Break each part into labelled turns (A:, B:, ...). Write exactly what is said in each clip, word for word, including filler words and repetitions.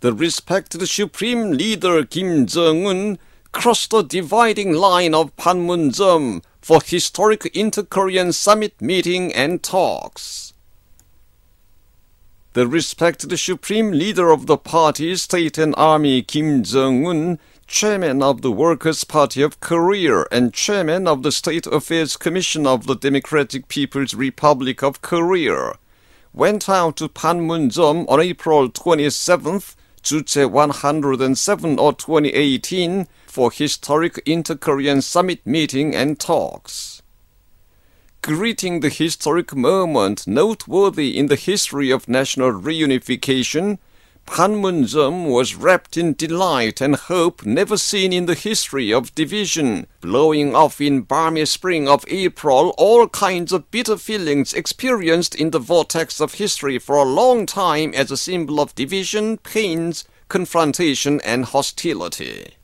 A: The respected Supreme Leader Kim Jong-un crossed the dividing line of Panmunjom for historic inter-Korean summit meeting and talks. The respected Supreme Leader of the party, State and Army Kim Jong-un, Chairman of the Workers' Party of Korea and Chairman of the State Affairs Commission of the Democratic People's Republic of Korea, went out to Panmunjom on April twenty-seventh, Juche one hundred seven or twenty eighteen, for historic inter-Korean summit meeting and talks. Greeting the historic moment noteworthy in the history of national reunification, Panmunjom was wrapped in delight and hope never seen in the history of division, blowing off in balmy spring of April all kinds of bitter feelings experienced in the vortex of history for a long time as a symbol of division, pains, confrontation, and hostility.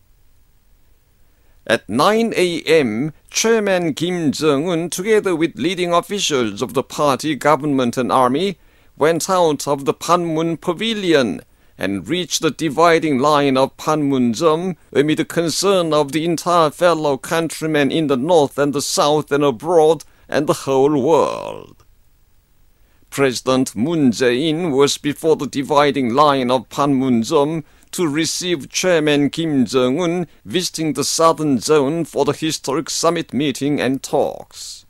A: At nine a m, Chairman Kim Jong-un, together with leading officials of the party, government, and army, went out of the Panmun Pavilion and reached the dividing line of Panmunjom amid the concern of the entire fellow countrymen in the north and the south and abroad and the whole world. President Moon Jae-in was before the dividing line of Panmunjom to receive Chairman Kim Jong-un visiting the southern zone for the historic summit meeting and talks.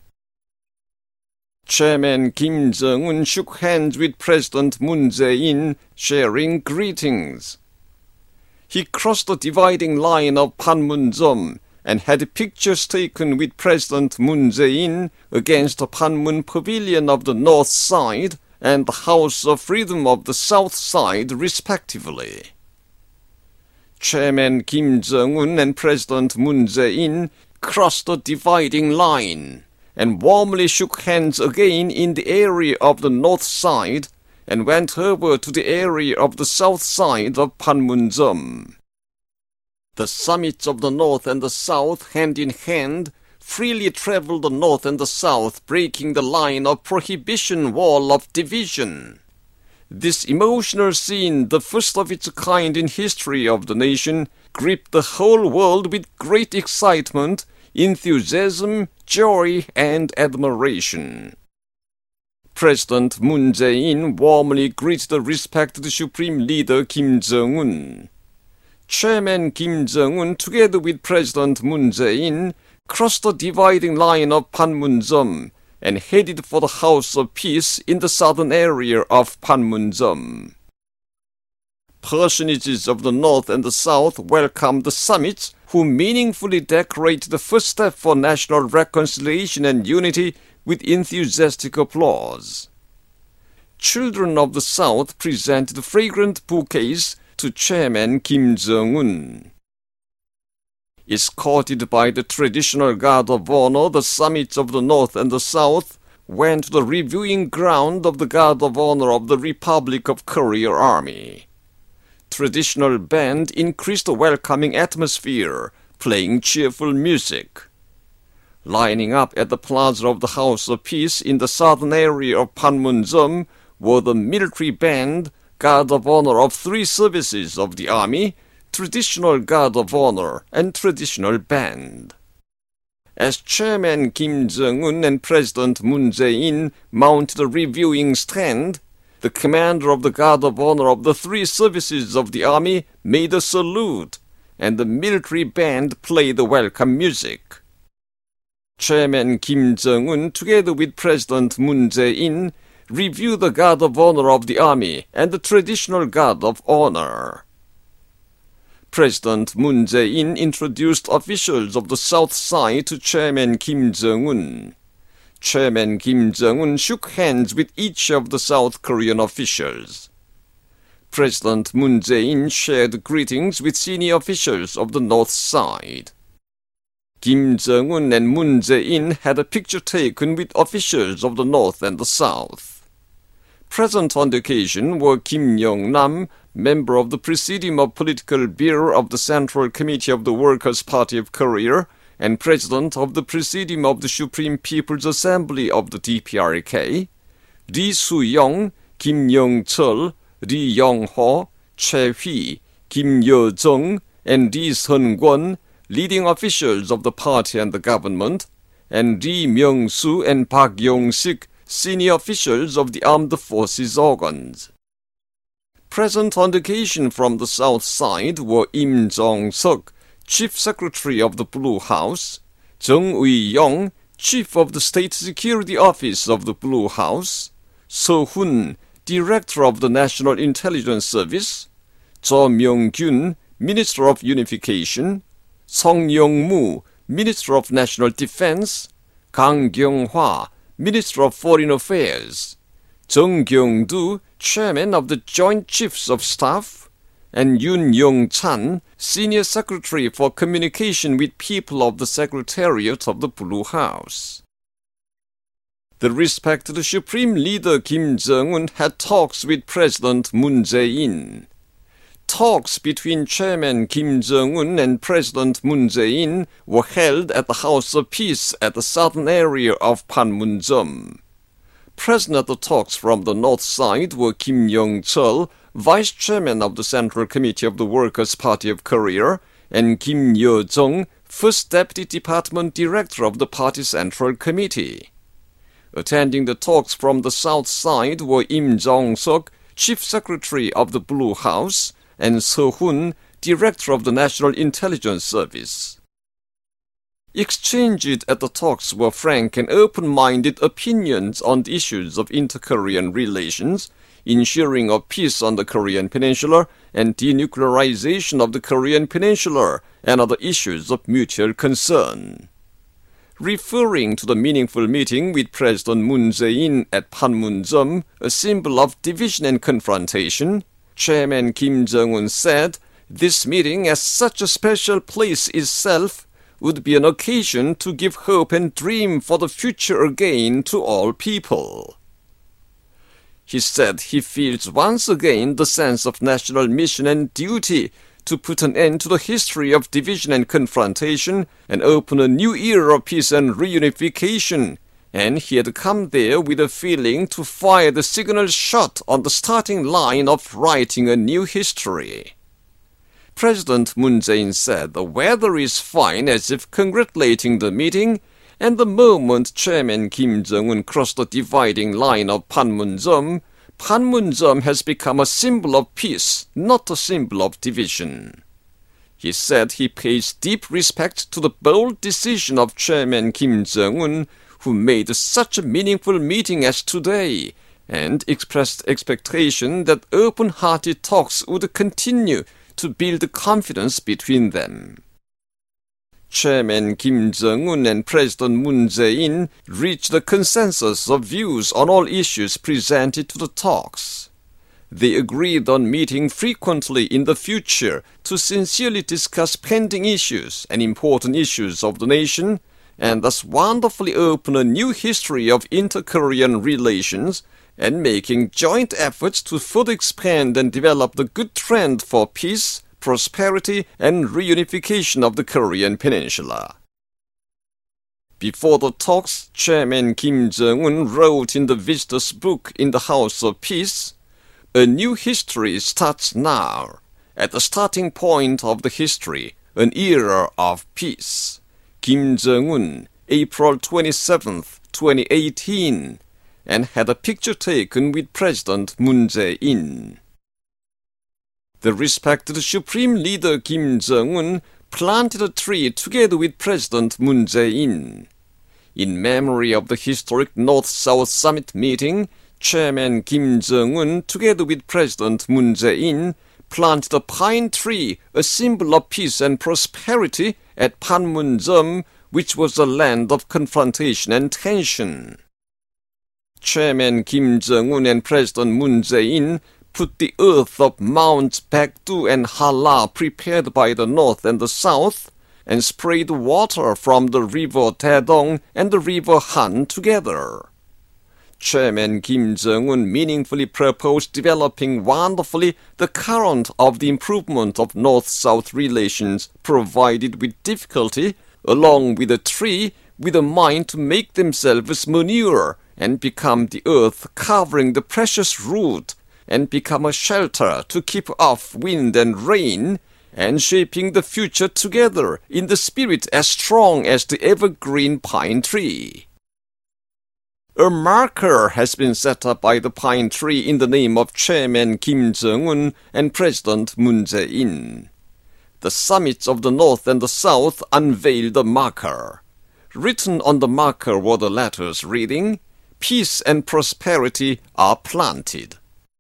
A: Chairman Kim Jong-un shook hands with President Moon Jae-in, sharing greetings. He crossed the dividing line of Panmunjom and had pictures taken with President Moon Jae-in against the Panmun Pavilion of the north side and the House of Freedom of the south side, respectively. Chairman Kim Jong-un and President Moon Jae-in crossed the dividing line and warmly shook hands again in the area of the north side and went over to the area of the south side of Panmunjom. The summits of the north and the south, hand in hand, freely traveled the north and the south, breaking the line of prohibition wall of division. This emotional scene, the first of its kind in history of the nation, gripped the whole world with great excitement, enthusiasm, joy, and admiration. President Moon Jae-in warmly greeted the respected Supreme Leader Kim Jong-un. Chairman Kim Jong-un, together with President Moon Jae-in, crossed the dividing line of Panmunjom and headed for the House of Peace in the southern area of Panmunjom. Personages of the north and the south welcomed the summits, who meaningfully decorated the first step for national reconciliation and unity with enthusiastic applause. Children of the south presented fragrant bouquets to Chairman Kim Jong-un. Escorted by the traditional guard of honor, the summits of the north and the south went to the reviewing ground of the Guard of Honor of the Republic of Korea Army. Traditional band increased the welcoming atmosphere, playing cheerful music. Lining up at the plaza of the House of Peace in the southern area of Panmunjom were the military band, Guard of Honor of three services of the Army, Traditional Guard of Honor, and Traditional Band. As Chairman Kim Jong-un and President Moon Jae-in mounted the reviewing stand, the commander of the Guard of Honor of the three services of the Army made a salute, and the military band played the welcome music. Chairman Kim Jong-un, together with President Moon Jae-in, reviewed the Guard of Honor of the Army and the Traditional Guard of Honor. President Moon Jae-in introduced officials of the south side to Chairman Kim Jong-un. Chairman Kim Jong-un shook hands with each of the South Korean officials. President Moon Jae-in shared greetings with senior officials of the north side. Kim Jong-un and Moon Jae-in had a picture taken with officials of the north and the south. Present on the occasion were Kim Yong-nam, member of the Presidium of Political Bureau of the Central Committee of the Workers' Party of Korea, and President of the Presidium of the Supreme People's Assembly of the D P R K, Lee Soo-young, Kim Yong-chol, Lee Yong-ho, Choi Hui, Kim Yo-jong, and Lee Seung-kwon, leading officials of the party and the government, and Lee Myung-soo and Park Yong-sik, senior officials of the armed forces organs. Present on occasion from the south side were Im Jong-seok, Chief Secretary of the Blue House, Jung Ui-yong, Chief of the State Security Office of the Blue House, So Hun, Director of the National Intelligence Service, Jo Myung-kyun, Minister of Unification, Song Yong-mu, Minister of National Defense, Kang Kyung-hwa, Minister of Foreign Affairs, Jung Kyung-do, Chairman of the Joint Chiefs of Staff, and Yoon Yong-chan, Senior Secretary for Communication with People of the Secretariat of the Blue House. The respected Supreme Leader Kim Jong-un had talks with President Moon Jae-in. Talks between Chairman Kim Jong-un and President Moon Jae-in were held at the House of Peace at the southern area of Panmunjom. Present at the talks from the north side were Kim Yong-chol, Vice Chairman of the Central Committee of the Workers' Party of Korea, and Kim Yo-jong, First Deputy Department Director of the Party Central Committee. Attending the talks from the south side were Im Jong-seok, Chief Secretary of the Blue House, and So Hun, Director of the National Intelligence Service. Exchanged at the talks were frank and open-minded opinions on the issues of inter-Korean relations, ensuring of peace on the Korean Peninsula, and denuclearization of the Korean Peninsula, and other issues of mutual concern. Referring to the meaningful meeting with President Moon Jae-in at Panmunjom, a symbol of division and confrontation, Chairman Kim Jong-un said, "This meeting, as such a special place itself, would be an occasion to give hope and dream for the future again to all people." He said he feels once again the sense of national mission and duty to put an end to the history of division and confrontation and open a new era of peace and reunification, and he had come there with a feeling to fire the signal shot on the starting line of writing a new history. President Moon Jae-in said the weather is fine, as if congratulating the meeting, and the moment Chairman Kim Jong-un crossed the dividing line of Panmunjom, Panmunjom has become a symbol of peace, not a symbol of division. He said he pays deep respect to the bold decision of Chairman Kim Jong-un, who made such a meaningful meeting as today, and expressed expectation that open-hearted talks would continue to build confidence between them. Chairman Kim Jong-un and President Moon Jae-in reached a consensus of views on all issues presented to the talks. They agreed on meeting frequently in the future to sincerely discuss pending issues and important issues of the nation, and thus wonderfully open a new history of inter-Korean relations, and making joint efforts to further expand and develop the good trend for peace, prosperity, and reunification of the Korean Peninsula. Before the talks, Chairman Kim Jong-un wrote in the Visitor's Book in the House of Peace, "A new history starts now. At the starting point of the history, an era of peace. Kim Jong-un, April twenty-seventh, twenty eighteen, and had a picture taken with President Moon Jae-in." The respected Supreme Leader Kim Jong-un planted a tree together with President Moon Jae-in. In memory of the historic North-South Summit meeting, Chairman Kim Jong-un, together with President Moon Jae-in, planted a pine tree, a symbol of peace and prosperity, at Panmunjom, which was a land of confrontation and tension. Chairman Kim Jong-un and President Moon Jae-in put the earth of Mounts Baekdu and Hala prepared by the north and the south, and sprayed water from the river Taedong and the river Han together. Chairman Kim Jong-un meaningfully proposed developing wonderfully the current of the improvement of North-South relations, provided with difficulty, along with a tree, with a mind to make themselves manure, and become the earth covering the precious root, and become a shelter to keep off wind and rain, and shaping the future together in the spirit as strong as the evergreen pine tree. A marker has been set up by the pine tree in the name of Chairman Kim Jong-un and President Moon Jae-in. The summits of the North and the South unveiled a marker. Written on the marker were the letters reading, "Peace and prosperity are planted."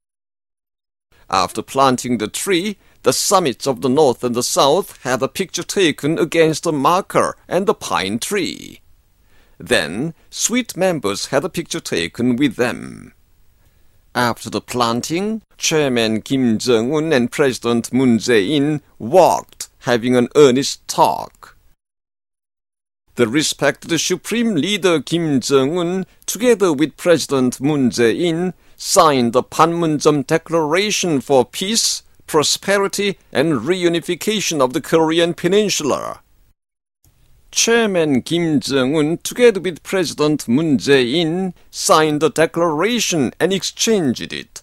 A: After planting the tree, the summits of the North and the South had a picture taken against the marker and the pine tree. Then, suite members had a picture taken with them. After the planting, Chairman Kim Jong-un and President Moon Jae-in walked, having an earnest talk. The respected Supreme Leader Kim Jong-un, together with President Moon Jae-in, signed the Panmunjom Declaration for Peace, Prosperity, and Reunification of the Korean Peninsula. Chairman Kim Jong-un, together with President Moon Jae-in, signed the declaration and exchanged it.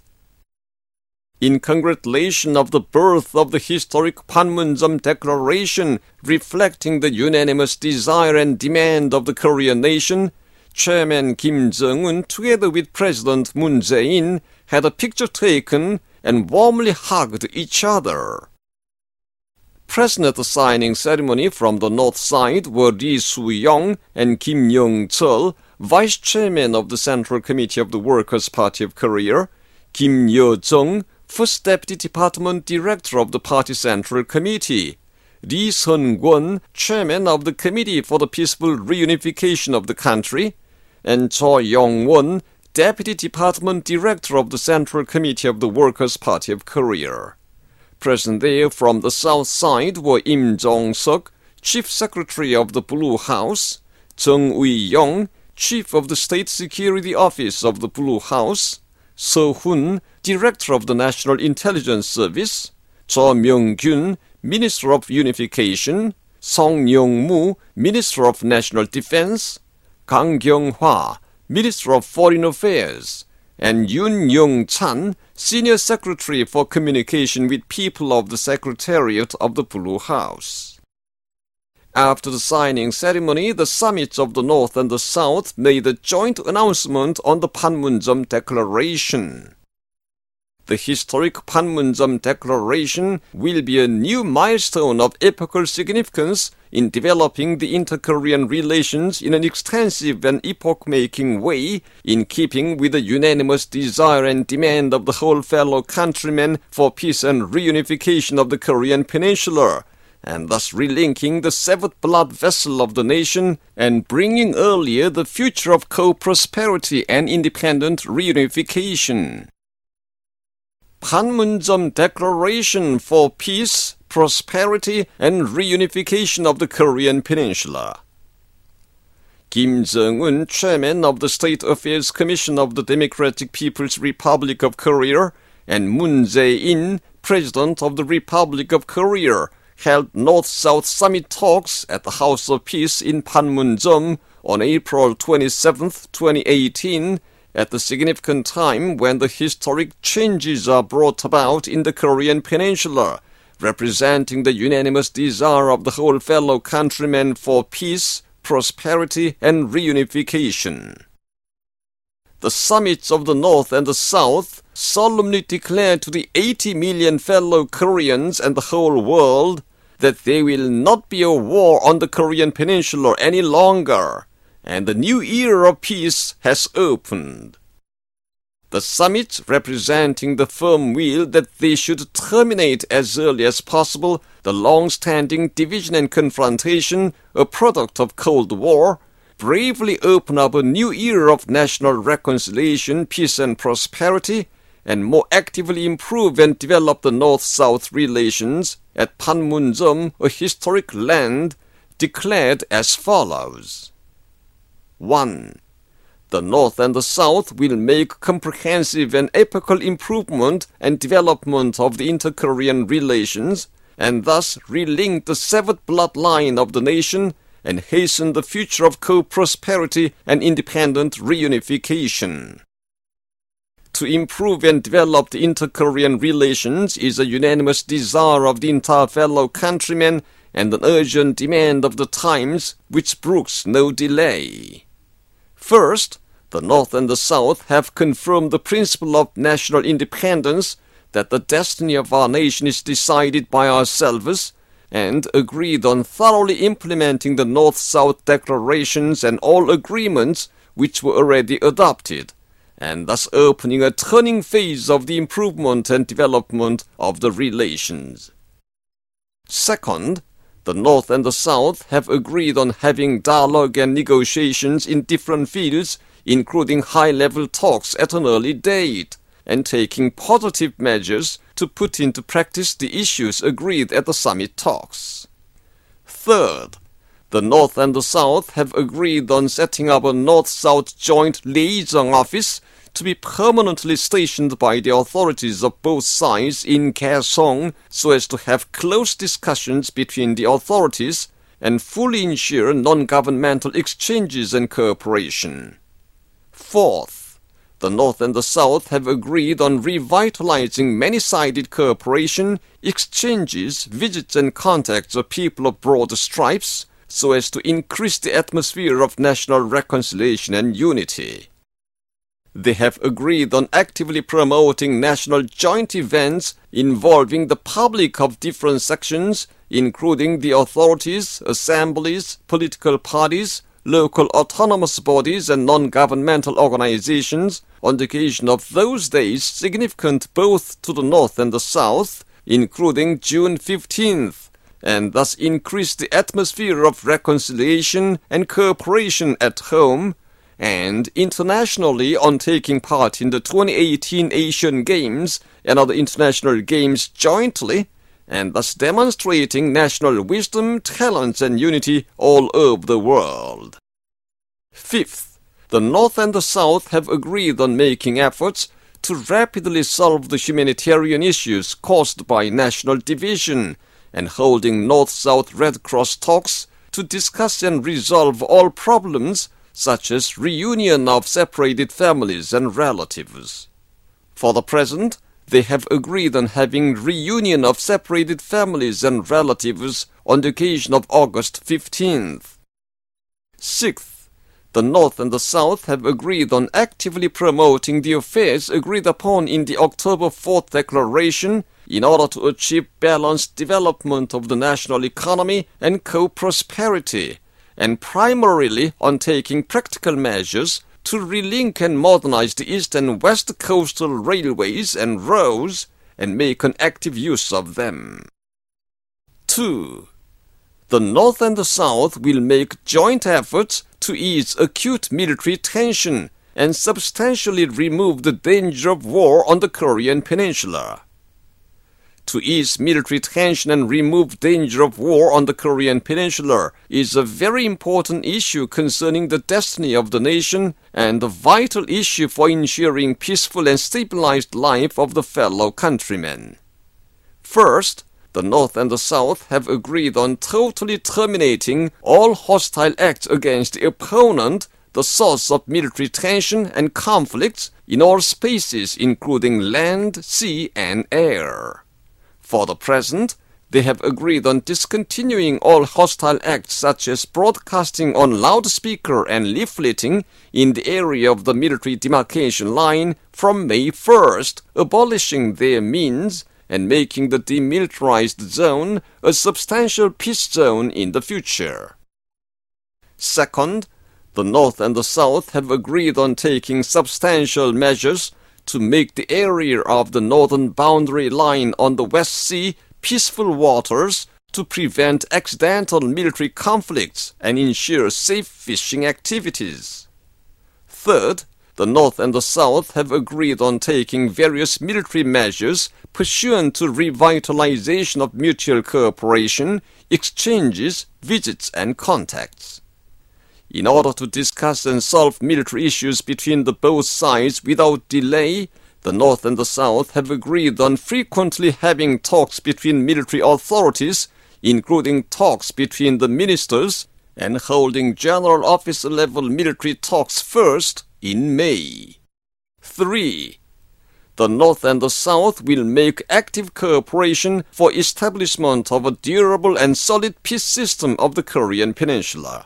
A: In congratulation of the birth of the historic Panmunjom Declaration, reflecting the unanimous desire and demand of the Korean nation, Chairman Kim Jong-un, together with President Moon Jae-in, had a picture taken and warmly hugged each other. Present at the signing ceremony from the north side were Lee Soo-young and Kim Yong-chol, Vice Chairman of the Central Committee of the Workers' Party of Korea, Kim Yo-jong, First Deputy Department Director of the Party Central Committee, Lee Sun-kwon, Chairman of the Committee for the Peaceful Reunification of the Country, and Cho Yong-won, Deputy Department Director of the Central Committee of the Workers' Party of Korea. Present there from the south side were Im Jong-suk, Chief Secretary of the Blue House, Jung Ui-young, Chief of the State Security Office of the Blue House, Seo Hun, Director of the National Intelligence Service, Cho Myung-kyun, Minister of Unification, Song Yong-mu, Minister of National Defense, Kang Kyung-hwa, Minister of Foreign Affairs, and Yoon Young-chan, Senior Secretary for Communication with People of the Secretariat of the Blue House. After the signing ceremony, the summits of the North and the South made a joint announcement on the Panmunjom Declaration. The historic Panmunjom Declaration will be a new milestone of epochal significance in developing the inter-Korean relations in an extensive and epoch-making way, in keeping with the unanimous desire and demand of the whole fellow countrymen for peace and reunification of the Korean Peninsula, and thus relinking the severed blood vessel of the nation and bringing earlier the future of co-prosperity and independent reunification. Panmunjom Declaration for Peace, Prosperity, and Reunification of the Korean Peninsula. Kim Jong-un, Chairman of the State Affairs Commission of the Democratic People's Republic of Korea, and Moon Jae-in, President of the Republic of Korea, held North-South Summit talks at the House of Peace in Panmunjom on April twenty-seventh, twenty eighteen, at the significant time when the historic changes are brought about in the Korean Peninsula, representing the unanimous desire of the whole fellow countrymen for peace, prosperity, and reunification. The summits of the North and the South solemnly declare to the eighty million fellow Koreans and the whole world that there will not be a war on the Korean Peninsula any longer, and the new era of peace has opened. The summit, representing the firm will that they should terminate as early as possible the long-standing division and confrontation, a product of Cold War, bravely open up a new era of national reconciliation, peace and prosperity, and more actively improve and develop the North-South relations at Panmunjom, a historic land, declared as follows. one. The North and the South will make comprehensive and epochal improvement and development of the inter-Korean relations, and thus relink the severed bloodline of the nation and hasten the future of co-prosperity and independent reunification. to improve and develop the inter-Korean relations is a unanimous desire of the entire fellow countrymen and an urgent demand of the times, which brooks no delay. First, the North and the South have confirmed the principle of national independence, that the destiny of our nation is decided by ourselves, and agreed on thoroughly implementing the North-South declarations and all agreements which were already adopted, and thus opening a turning phase of the improvement and development of the relations. Second, the North and the South have agreed on having dialogue and negotiations in different fields, including high-level talks at an early date, and taking positive measures to put into practice the issues agreed at the summit talks. Third, the North and the South have agreed on setting up a North-South Joint Liaison Office to be permanently stationed by the authorities of both sides in Kaesong so as to have close discussions between the authorities and fully ensure non-governmental exchanges and cooperation. Fourth, the North and the South have agreed on revitalizing many-sided cooperation, exchanges, visits and contacts of people of broad stripes so as to increase the atmosphere of national reconciliation and unity. They have agreed on actively promoting national joint events involving the public of different sections, including the authorities, assemblies, political parties, local autonomous bodies and non-governmental organizations on the occasion of those days significant both to the North and the South, including June fifteenth, and thus increase the atmosphere of reconciliation and cooperation at home, and internationally on taking part in the twenty eighteen Asian Games and other international games jointly, and thus demonstrating national wisdom, talents and unity all over the world. Fifth, the North and the South have agreed on making efforts to rapidly solve the humanitarian issues caused by national division and holding North-South Red Cross talks to discuss and resolve all problems such as reunion of separated families and relatives. For the present, they have agreed on having reunion of separated families and relatives on the occasion of August fifteenth. Sixth, the North and the South have agreed on actively promoting the affairs agreed upon in the October fourth Declaration in order to achieve balanced development of the national economy and co-prosperity, and primarily on taking practical measures to relink and modernize the east and west coastal railways and roads and make an active use of them. Two. The North and the South will make joint efforts to ease acute military tension and substantially remove the danger of war on the Korean Peninsula. To ease military tension and remove danger of war on the Korean Peninsula is a very important issue concerning the destiny of the nation and a vital issue for ensuring peaceful and stabilized life of the fellow countrymen. First, the North and the South have agreed on totally terminating all hostile acts against the opponent, the source of military tension and conflicts in all spaces including land, sea and air. For the present, they have agreed on discontinuing all hostile acts such as broadcasting on loudspeaker and leafleting in the area of the military demarcation line from May first, abolishing their means and making the demilitarized zone a substantial peace zone in the future. Second, the North and the South have agreed on taking substantial measures to make the area of the northern boundary line on the West Sea peaceful waters to prevent accidental military conflicts and ensure safe fishing activities. Third, the North and the South have agreed on taking various military measures pursuant to revitalization of mutual cooperation, exchanges, visits and contacts. In order to discuss and solve military issues between the both sides without delay, the North and the South have agreed on frequently having talks between military authorities, including talks between the ministers, and holding general officer-level military talks first in May. Three. the North and the South will make active cooperation for establishment of a durable and solid peace system of the Korean Peninsula.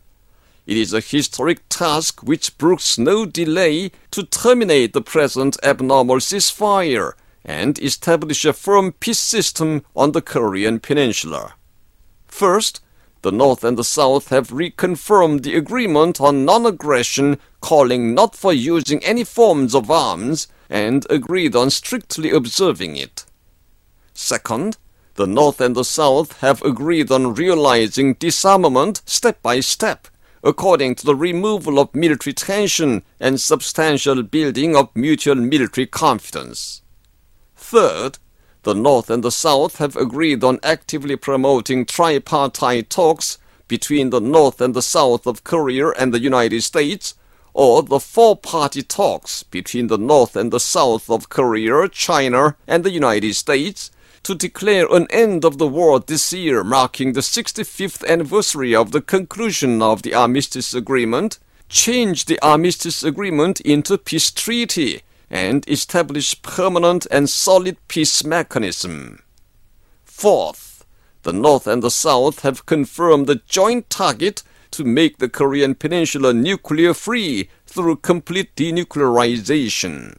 A: It is a historic task which brooks no delay to terminate the present abnormal ceasefire and establish a firm peace system on the Korean Peninsula. First, the North and the South have reconfirmed the agreement on non-aggression, calling not for using any forms of arms, and agreed on strictly observing it. Second, the North and the South have agreed on realizing disarmament step by step, according to the removal of military tension and substantial building of mutual military confidence. Third, the North and the South have agreed on actively promoting tripartite talks between the North and the South of Korea and the United States, or the four-party talks between the North and the South of Korea, China, and the United States, to declare an end of the war this year, marking the sixty-fifth anniversary of the conclusion of the Armistice Agreement, change the Armistice Agreement into peace treaty, and establish permanent and solid peace mechanism. Fourth, the North and the South have confirmed the joint target to make the Korean Peninsula nuclear-free through complete denuclearization.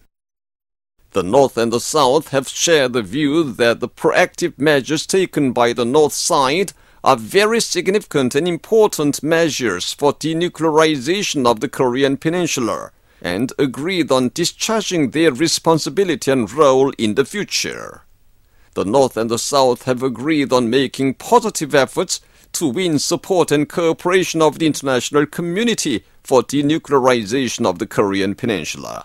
A: The North and the South have shared the view that the proactive measures taken by the North side are very significant and important measures for denuclearization of the Korean Peninsula, and agreed on discharging their responsibility and role in the future. The North and the South have agreed on making positive efforts to win support and cooperation of the international community for denuclearization of the Korean Peninsula.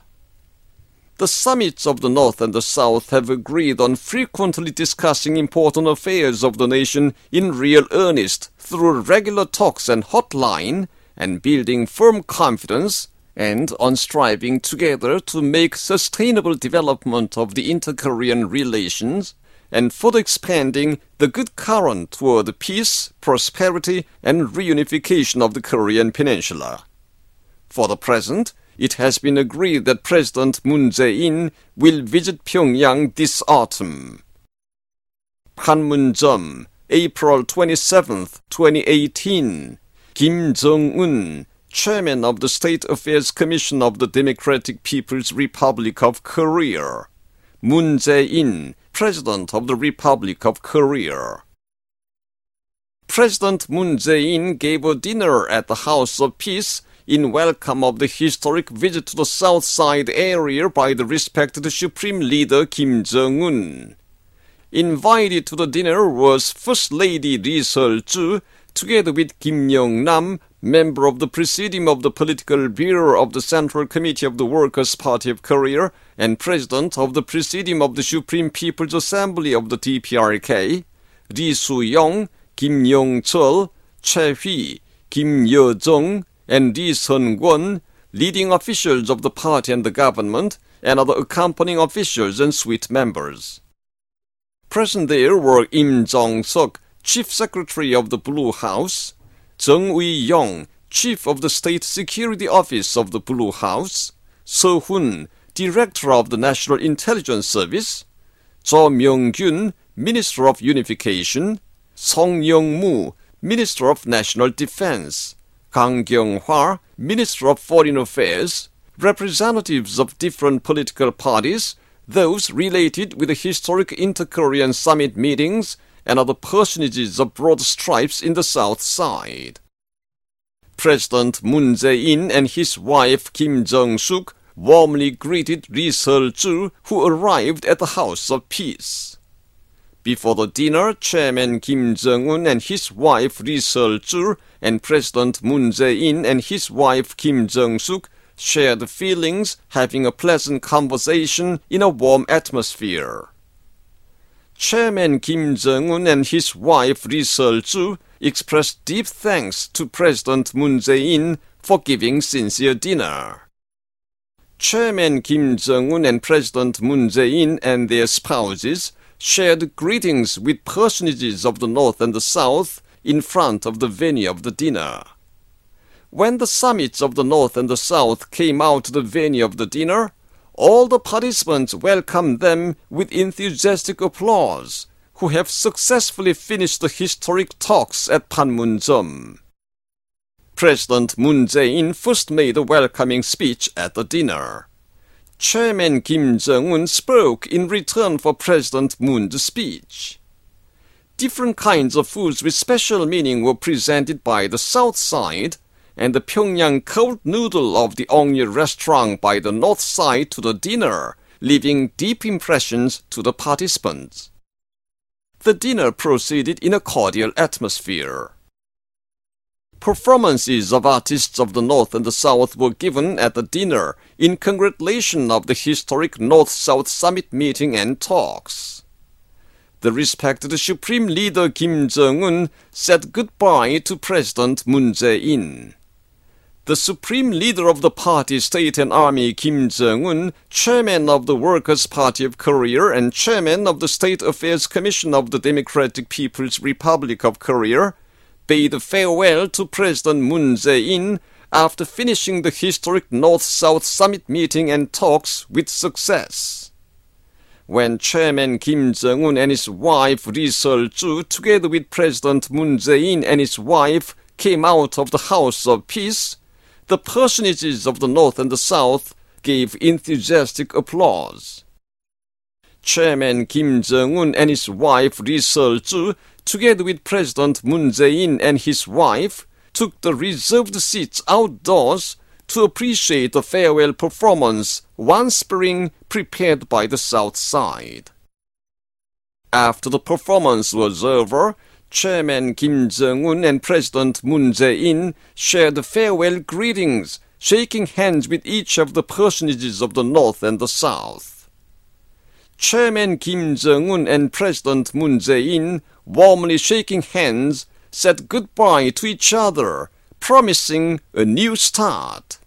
A: The summits of the North and the South have agreed on frequently discussing important affairs of the nation in real earnest through regular talks and hotline, and building firm confidence, and on striving together to make sustainable development of the inter-Korean relations, and further expanding the good current toward peace, prosperity, and reunification of the Korean Peninsula. For the present, it has been agreed that President Moon Jae-in will visit Pyongyang this autumn. Panmunjom, April twenty-seventh, twenty eighteen. Kim Jong-un, Chairman of the State Affairs Commission of the Democratic People's Republic of Korea. Moon Jae-in, President of the Republic of Korea. President Moon Jae-in gave a dinner at the House of Peace in welcome of the historic visit to the South Side area by the respected Supreme Leader Kim Jong-un. Invited to the dinner was First Lady Lee Seol-ju, together with Kim Yong-nam, member of the Presidium of the Political Bureau of the Central Committee of the Workers' Party of Korea, and President of the Presidium of the Supreme People's Assembly of the D P R K, Lee Soo-young, Kim Yong-chol, Choi Hui, Kim Yo-jong, and Lee Sun-kwon, leading officials of the party and the government, and other accompanying officials and suite members. Present there were Im Jong-seok, Chief Secretary of the Blue House, Jung Ui-yong, Chief of the State Security Office of the Blue House, Seo Hun, Director of the National Intelligence Service, Jo Myung-kyun, Minister of Unification, Song Young-moo, Minister of National Defense, Kang Kyung-hwa, Minister of Foreign Affairs, representatives of different political parties, those related with the historic inter-Korean summit meetings, and other personages of broad stripes in the South Side. President Moon Jae-in and his wife Kim Jong-suk warmly greeted Lee Seol-ju, who arrived at the House of Peace. Before the dinner, Chairman Kim Jong-un and his wife Lee Seol-ju and President Moon Jae-in and his wife Kim Jong-suk shared feelings, having a pleasant conversation in a warm atmosphere. Chairman Kim Jong-un and his wife Lee Seol-ju expressed deep thanks to President Moon Jae-in for giving sincere dinner. Chairman Kim Jong-un and President Moon Jae-in and their spouses shared greetings with personages of the North and the South in front of the venue of the dinner. When the summits of the North and the South came out to the venue of the dinner, all the participants welcomed them with enthusiastic applause, who have successfully finished the historic talks at Panmunjom. President Moon Jae-in first made a welcoming speech at the dinner. Chairman Kim Jong-un spoke in return for President Moon's speech. Different kinds of foods with special meaning were presented by the south side, and the Pyongyang cold noodle of the Ongye restaurant by the north side to the dinner, leaving deep impressions to the participants. The dinner proceeded in a cordial atmosphere. Performances of artists of the North and the South were given at the dinner in congratulation of the historic North-South Summit meeting and talks. The respected Supreme Leader Kim Jong-un said goodbye to President Moon Jae-in. The Supreme Leader of the party, State and Army Kim Jong-un, Chairman of the Workers' Party of Korea and Chairman of the State Affairs Commission of the Democratic People's Republic of Korea, bade farewell to President Moon Jae-in after finishing the historic North-South Summit meeting and talks with success. When Chairman Kim Jong-un and his wife Ri Sol-ju, together with President Moon Jae-in and his wife, came out of the House of Peace, the personages of the North and the South gave enthusiastic applause. Chairman Kim Jong-un and his wife Ri Sol-ju, together with President Moon Jae-in and his wife, took the reserved seats outdoors to appreciate the farewell performance one spring prepared by the South side. After the performance was over, Chairman Kim Jong-un and President Moon Jae-in shared farewell greetings, shaking hands with each of the personages of the North and the South. Chairman Kim Jong-un and President Moon Jae-in, warmly shaking hands, said goodbye to each other, promising a new start.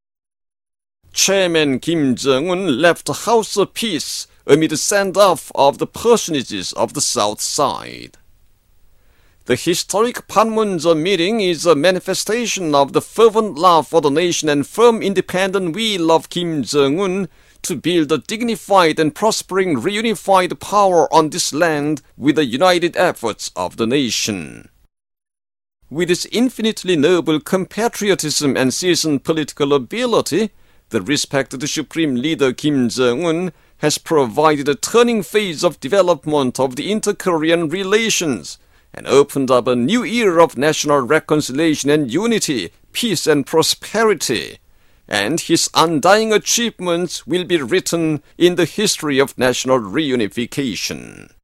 A: Chairman Kim Jong-un left the House of Peace amid a send-off of the personages of the South side. The historic Panmunjom meeting is a manifestation of the fervent love for the nation and firm independent will of Kim Jong-un to build a dignified and prospering reunified power on this land with the united efforts of the nation. With its infinitely noble compatriotism and seasoned political ability, the respected Supreme Leader Kim Jong-un has provided a turning phase of development of the inter-Korean relations and opened up a new era of national reconciliation and unity, peace and prosperity. And his undying achievements will be written in the history of national reunification.